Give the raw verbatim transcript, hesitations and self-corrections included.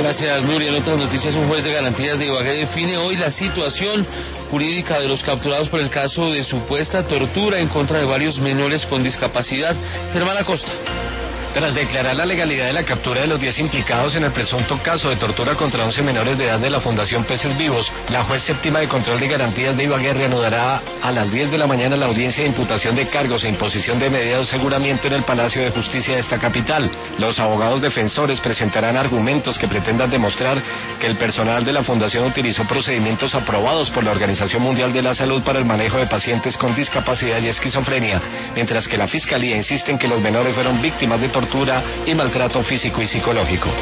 Gracias, Nuria. En otras noticias, un juez de garantías de Ibagué define hoy la situación jurídica de los capturados por el caso de supuesta tortura en contra de varios menores con discapacidad. Germán Acosta. Tras declarar la legalidad de la captura de los diez implicados en el presunto caso de tortura contra once menores de edad de la Fundación Peces Vivos, la juez séptima de control de garantías de Ibagué reanudará a las diez de la mañana la audiencia de imputación de cargos e imposición de medidas de aseguramiento en el Palacio de Justicia de esta capital. Los abogados defensores presentarán argumentos que pretendan demostrar que el personal de la Fundación utilizó procedimientos aprobados por la Organización Mundial de la Salud para el manejo de pacientes con discapacidad y esquizofrenia, mientras que la Fiscalía insiste en que los menores fueron víctimas de tortura y maltrato físico y psicológico.